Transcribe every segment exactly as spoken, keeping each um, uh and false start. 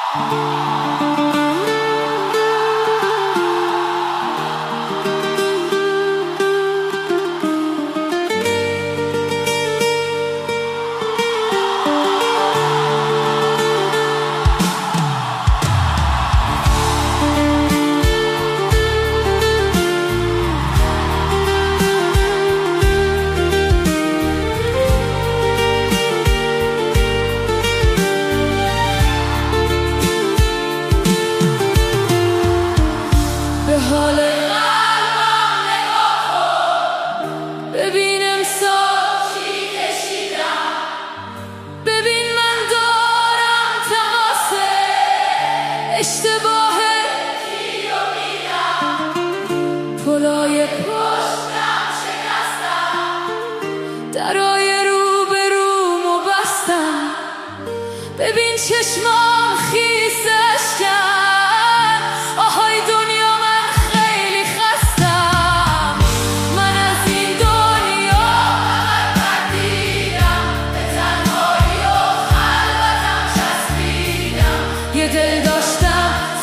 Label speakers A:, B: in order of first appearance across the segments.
A: اشتباهه کیو میرم پلای پشتم شکستم درای رو به رومو بستم ببین چشمام خیسش کرد آهای دنیا من خیلی خستم من از این دنیا فقط بردیدم به تنهایی و خلوتم چسبیدم یه دل داشتم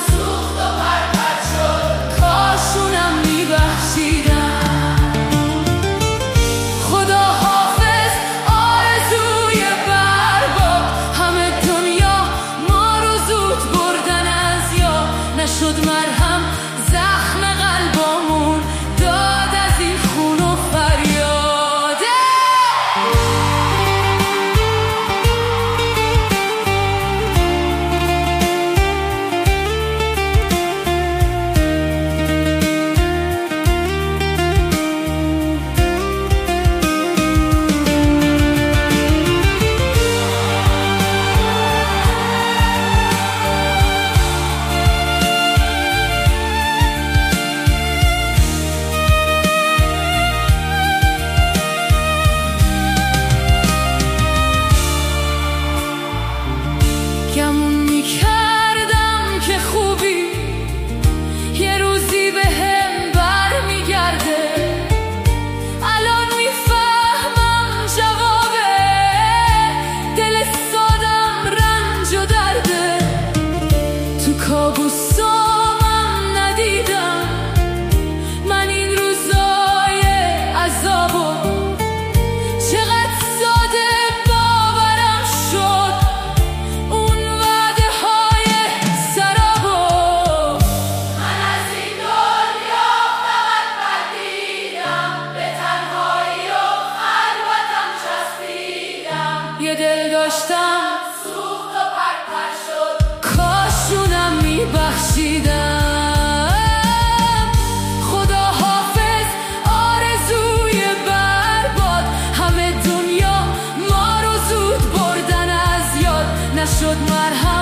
A: شد مرهم زخم قلبمون داد از این خون و فریاده گمون میکردم که خوبی یه روزی به هم بر میگرده الان میفهمم جوابه دل سادم رنج و درده تو کابوسامم ندیدم من این روزای عذابو چقدر ساده باورم شد یه دل داشتم سوخت و پرپر شد کاشونم میبخشیدم خدا حافظ آرزوی برباد همه دنیا ما رو زود بردن از یاد نشد مرهم